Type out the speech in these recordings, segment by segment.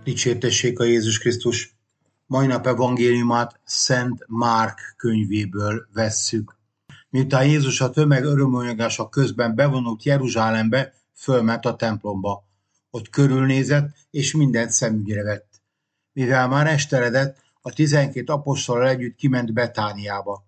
Dicsértessék a Jézus Krisztus! Mai nap evangéliumát Szent Márk könyvéből vesszük. Miután Jézus a tömeg örömolyagása közben bevonult Jeruzsálembe, fölment a templomba. Ott körülnézett, és mindent szemügyre vett. Mivel már esteledett, a 12 apostollal együtt kiment Betániába.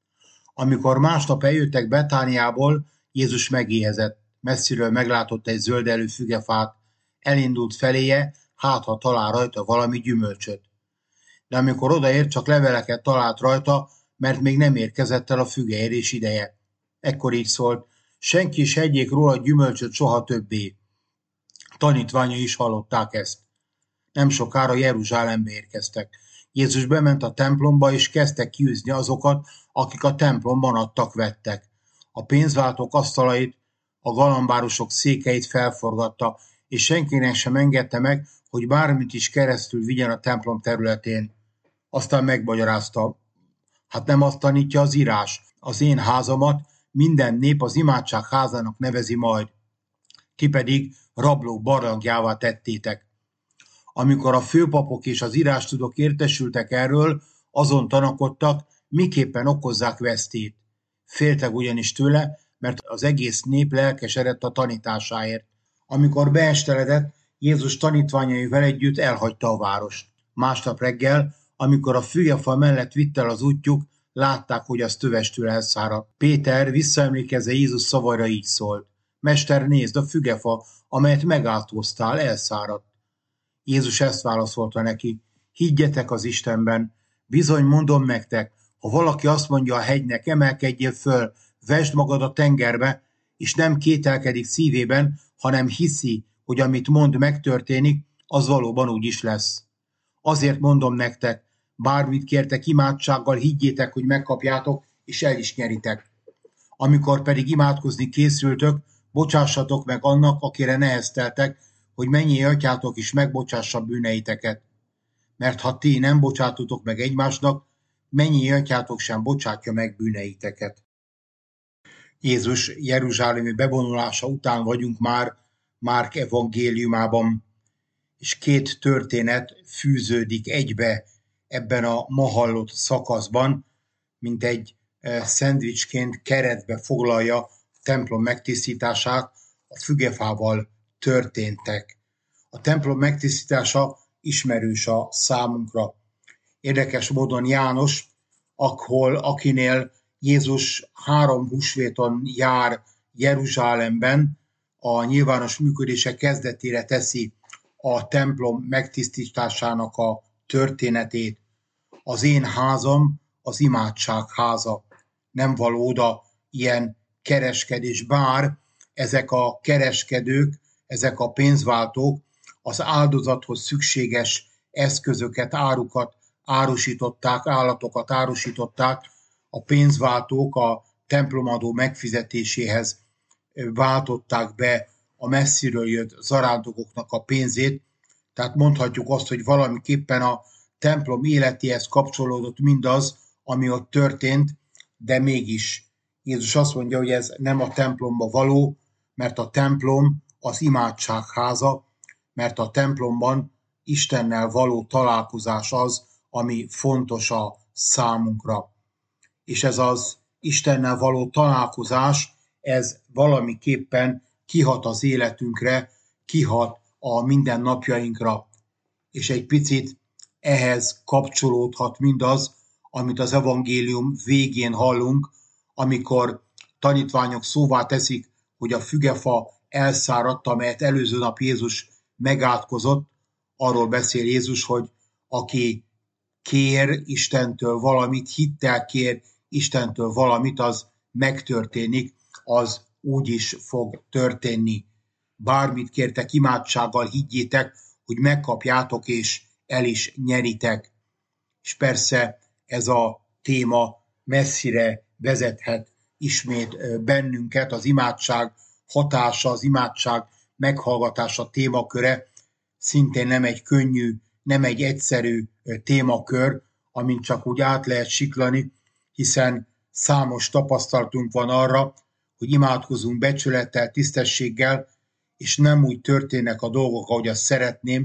Amikor másnap eljöttek Betániából, Jézus megéhezett. Messziről meglátott egy zöldelő fügefát, elindult feléje, hát ha talál rajta valami gyümölcsöt. De amikor odaért, csak leveleket talált rajta, mert még nem érkezett el a fügeérés ideje. Ekkor így szólt: senki is hegyék róla gyümölcsöt soha többé. Tanítványai is hallották ezt. Nem sokára Jeruzsálembe érkeztek. Jézus bement a templomba, és kezdte kiűzni azokat, akik a templomban adtak-vettek. A pénzváltók asztalait, a galambárosok székeit felforgatta, és senkinek sem engedte meg, hogy bármit is keresztül vigyen a templom területén. Aztán megmagyarázta: hát nem azt tanítja az írás, az én házamat minden nép az imádság házának nevezi majd. Ti pedig rablók barlangjává tettétek. Amikor a főpapok és az írástudók értesültek erről, azon tanakodtak, miképpen okozzák vesztét. Féltek ugyanis tőle, mert az egész nép lelkesedett a tanításáért. Amikor beesteledett, Jézus tanítványaival együtt elhagyta a várost. Másnap reggel, amikor a fügefa mellett vitt el az útjuk, látták, hogy az tövestől elszáradt. Péter visszaemlékezve Jézus szavaira így szólt: Mester, nézd, a fügefa, amelyet megáltóztál, elszáradt. Jézus ezt válaszolta neki: higgyetek az Istenben, bizony mondom nektek, ha valaki azt mondja a hegynek, emelkedjél föl, vesd magad a tengerbe, és nem kételkedik szívében, hanem hiszi, hogy amit mond megtörténik, az valóban úgy is lesz. Azért mondom nektek, bármit kértek imádsággal, higgyétek, hogy megkapjátok, és el is nyeritek. Amikor pedig imádkozni készültök, bocsássatok meg annak, akire nehezteltek, hogy mennyi atyátok is megbocsássa bűneiteket. Mert ha ti nem bocsátotok meg egymásnak, mennyi atyátok sem bocsátja meg bűneiteket. Jézus jeruzsálemi bevonulása után vagyunk már Márk evangéliumában, és két történet fűződik egybe ebben a ma hallott szakaszban, mint egy szendvicsként keretbe foglalja a templom megtisztítását, a fügefával történtek. A templom megtisztítása ismerős a számunkra. Érdekes módon János, akinél Jézus 3 húsvéton jár Jeruzsálemben, a nyilvános működése kezdetére teszi a templom megtisztításának a történetét. Az én házam az imádság háza. Nem való oda ilyen kereskedés, bár ezek a kereskedők, ezek a pénzváltók az áldozathoz szükséges eszközöket, árukat árusították, állatokat árusították, a pénzváltók a templomadó megfizetéséhez váltották be a messziről jött zarándokoknak a pénzét, tehát mondhatjuk azt, hogy valamiképpen a templom életéhez kapcsolódott mindaz, ami ott történt, de mégis Jézus azt mondja, hogy ez nem a templomba való, mert a templom az imádság háza, mert a templomban Istennel való találkozás az, ami fontos a számunkra. És ez az Istennel való találkozás, ez valamiképpen kihat az életünkre, kihat a mindennapjainkra, és egy picit ehhez kapcsolódhat mindaz, amit az evangélium végén hallunk, amikor tanítványok szóvá teszik, hogy a fügefa elszáradt, amelyet előző nap Jézus megátkozott. Arról beszél Jézus, hogy aki kér Istentől valamit, hittel kér Istentől valamit, az megtörténik, az úgy is fog történni. Bármit kértek imádsággal, higgyétek, hogy megkapjátok és el is nyeritek. És persze ez a téma messzire vezethet ismét bennünket, az imádság hatása, az imádság meghallgatása témaköre szintén nem egy könnyű, nem egy egyszerű témakör, amint csak úgy át lehet siklani, hiszen számos tapasztalatunk van arra, hogy imádkozunk becsülettel, tisztességgel, és nem úgy történnek a dolgok, ahogy azt szeretném,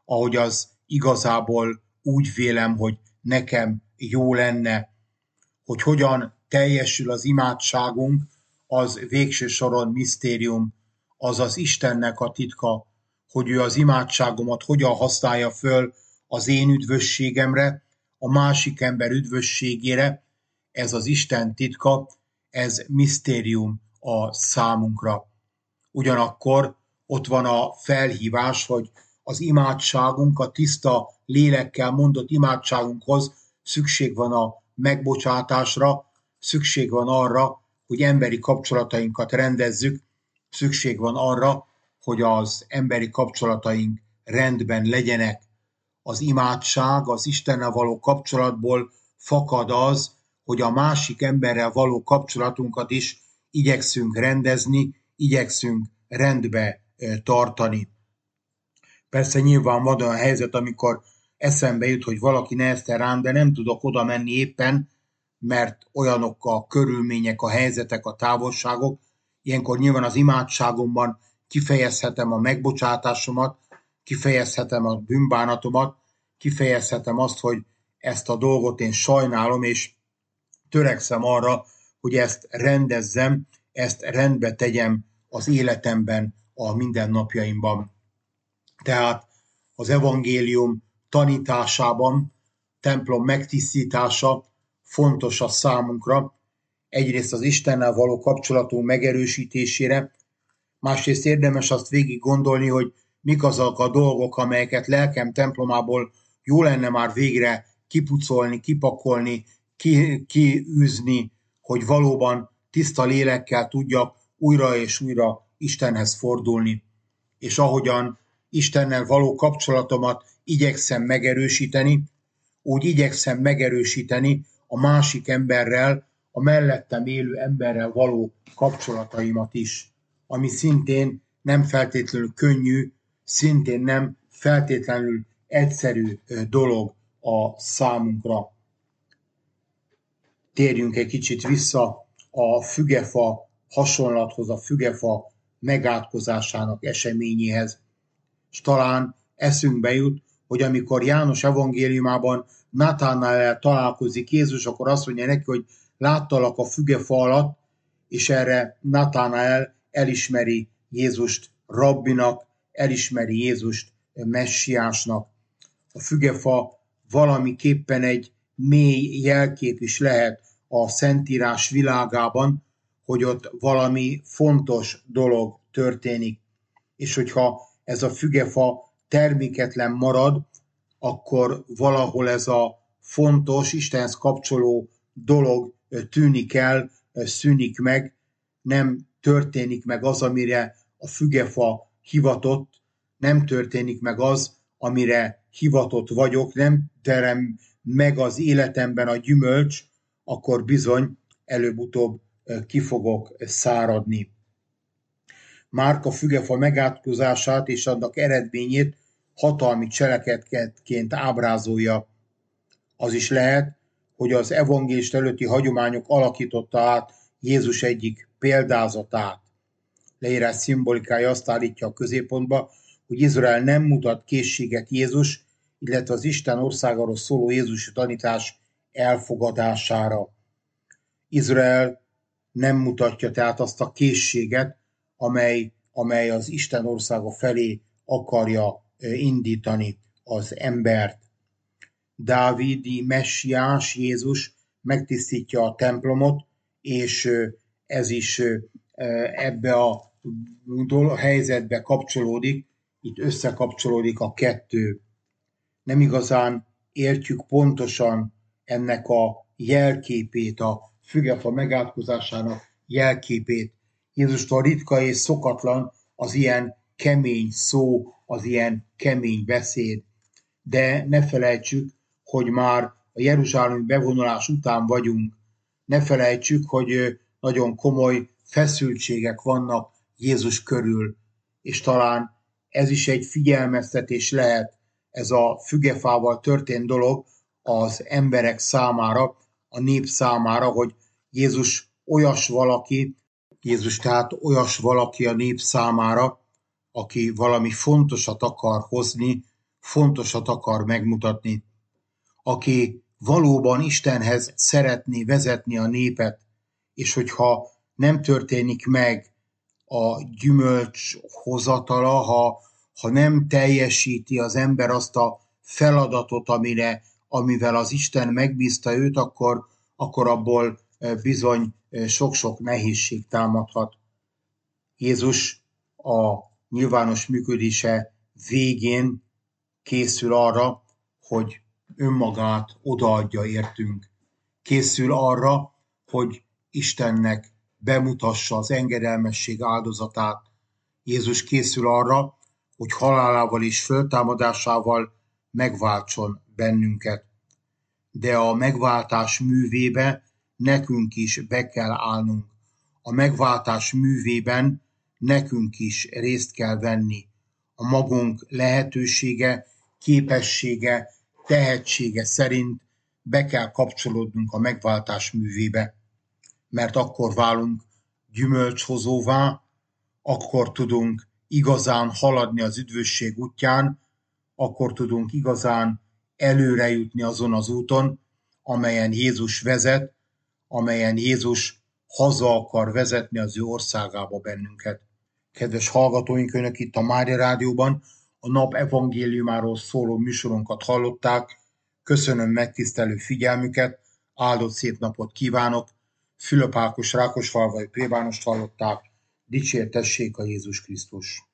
ahogy az igazából úgy vélem, hogy nekem jó lenne. Hogy hogyan teljesül az imádságunk, az végső soron misztérium, az az Istennek a titka, hogy ő az imádságomat hogyan használja föl az én üdvösségemre, a másik ember üdvösségére, ez az Isten titka, ez misztérium a számunkra. Ugyanakkor ott van a felhívás, hogy az imádságunk, a tiszta lélekkel mondott imádságunkhoz szükség van a megbocsátásra, szükség van arra, hogy emberi kapcsolatainkat rendezzük, szükség van arra, hogy az emberi kapcsolataink rendben legyenek. Az imádság, az Istennel való kapcsolatból fakad az, hogy a másik emberrel való kapcsolatunkat is igyekszünk rendezni, igyekszünk rendbe tartani. Persze nyilván van olyan helyzet, amikor eszembe jut, hogy valaki neheztel rám, de nem tudok oda menni éppen, mert olyanok a körülmények, a helyzetek, a távolságok. Ilyenkor nyilván az imádságomban kifejezhetem a megbocsátásomat, kifejezhetem a bűnbánatomat, kifejezhetem azt, hogy ezt a dolgot én sajnálom, és törekszem arra, hogy ezt rendezzem, ezt rendbe tegyem az életemben, a mindennapjaimban. Tehát az evangélium tanításában, templom megtisztítása fontos a számunkra, egyrészt az Istennel való kapcsolatunk megerősítésére, másrészt érdemes azt végig gondolni, hogy mik azok a dolgok, amelyeket lelkem templomából jó lenne már végre kipucolni, kipakolni, kiűzni, hogy valóban tiszta lélekkel tudjak újra és újra Istenhez fordulni. És ahogyan Istennel való kapcsolatomat igyekszem megerősíteni, úgy igyekszem megerősíteni a másik emberrel, a mellettem élő emberrel való kapcsolataimat is, ami szintén nem feltétlenül könnyű, szintén nem feltétlenül egyszerű dolog a számunkra. Térjünk egy kicsit vissza a fügefa hasonlathoz, a fügefa megátkozásának eseményéhez. És talán eszünkbe jut, hogy amikor János evangéliumában Natánaellel találkozik Jézus, akkor azt mondja neki, hogy láttalak a fügefa alatt, és erre Natánael elismeri Jézust rabbinak, elismeri Jézust messiásnak. A fügefa valamiképpen egy mély jelkép is lehet a Szentírás világában, hogy ott valami fontos dolog történik. És hogyha ez a fügefa terméketlen marad, akkor valahol ez a fontos, Istenhez kapcsoló dolog tűnik el, szűnik meg, nem történik meg az, amire a fügefa hivatott, nem történik meg az, amire hivatott vagyok, nem terem meg az életemben a gyümölcs, akkor bizony előbb-utóbb ki fogok száradni. Márk a fügefa megátkozását és annak eredményét hatalmi cselekedetként ábrázolja. Az is lehet, hogy az evangélista előtti hagyományok alakította át Jézus egyik példázatát. Leírás szimbolikája azt állítja a középpontba, hogy Izrael nem mutat készséget Jézus, illetve az Isten országáról szóló Jézusi tanítás elfogadására. Izrael nem mutatja tehát azt a készséget, amely az Isten országa felé akarja indítani az embert. Dávidi messiás Jézus megtisztítja a templomot, és ez is ebbe a helyzetbe kapcsolódik, itt összekapcsolódik a kettő. Nem igazán értjük pontosan ennek a jelképét, a fügefa megátkozásának jelképét. Jézustól ritka és szokatlan az ilyen kemény szó, az ilyen kemény beszéd. De ne felejtsük, hogy már a jeruzsálemi bevonulás után vagyunk. Ne felejtsük, hogy nagyon komoly feszültségek vannak Jézus körül, és talán ez is egy figyelmeztetés lehet, ez a fügefával történt dolog az emberek számára, a nép számára, hogy Jézus tehát olyas valaki a nép számára, aki valami fontosat akar hozni, fontosat akar megmutatni, aki valóban Istenhez szeretné vezetni a népet, és hogyha nem történik meg a gyümölcs hozatala, ha nem teljesíti az ember azt a feladatot, amivel az Isten megbízta őt, akkor abból bizony sok-sok nehézség támadhat. Jézus a nyilvános működése végén készül arra, hogy önmagát odaadja értünk. Készül arra, hogy Istennek bemutassa az engedelmesség áldozatát. Jézus készül arra, hogy halálával és föltámadásával megváltson bennünket. De a megváltás művébe nekünk is be kell állnunk. A megváltás művében nekünk is részt kell venni. A magunk lehetősége, képessége, tehetsége szerint be kell kapcsolódnunk a megváltás művébe, mert akkor válunk gyümölcshozóvá, akkor tudunk igazán haladni az üdvösség útján, akkor tudunk igazán előre jutni azon az úton, amelyen Jézus vezet, amelyen Jézus haza akar vezetni az ő országába bennünket. Kedves hallgatóink, Önök itt a Mária Rádióban a nap evangéliumáról szóló műsorunkat hallották. Köszönöm megtisztelő figyelmüket, áldott szép napot kívánok. Fülöp Ákos Rákosfalvai plébánost hallották. Dicsértessék a Jézus Krisztus!